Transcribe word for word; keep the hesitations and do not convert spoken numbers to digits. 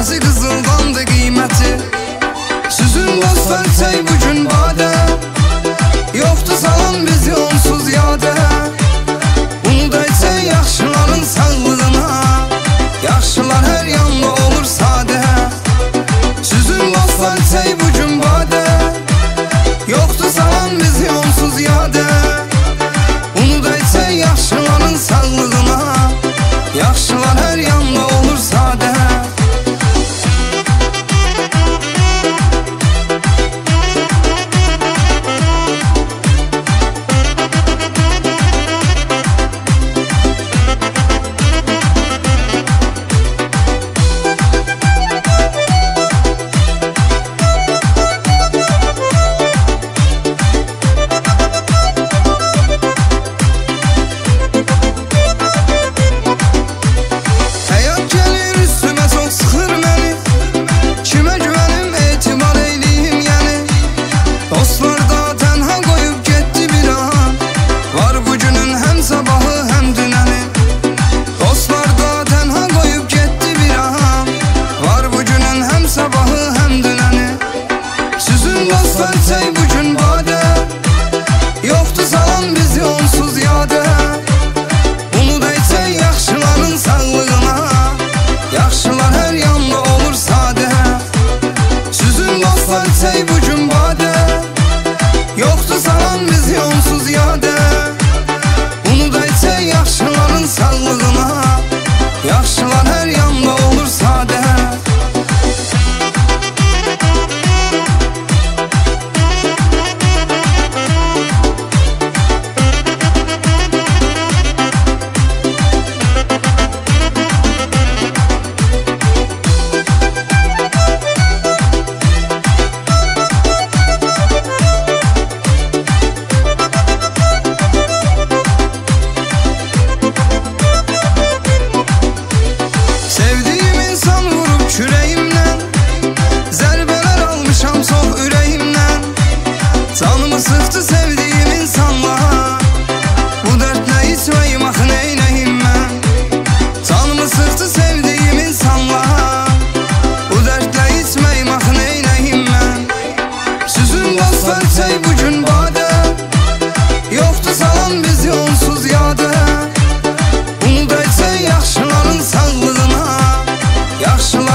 Çeşməsi qızıldandı qiyməti. Sizin dostlar çay bu gün badə, yoxdur salan bizi onsuz yadə. Bunu da içək yaxşıların sağlığına, yaxşılar hər yanda olur sadə. Sizin dostlar çay bu gün badə, yoxdur salan bizi onsuz yadə. Bunu da içək yaxşıların sağlığına, yaxşılar hər yanda olur sadə. Çay bu gün badə, yoxdur salan bizi onsuz yadə. Bunu da içək yaxşıların sağlığına, yaxşılar hər yanda olur sadə. Sizin dostlar çay bu gün badə, yoxdur salan bizi onsuz yadə. Bunu da içək yaxşıların sağlığına, yaxşılar hər yanda olur sadə. Canımı sıxdı sevdiğim insanla, bu dərdlə içməyim axı neynəyim mən. Canımı sıxdı sevdiğim insanla, bu dərdlə içməyim axı neynəyim mən. Sizin dostlar çay bu gün badə, yoxdur salan bizi onsuz yadə. Bunu da içək yaxşıların sağlığına, yaxşılar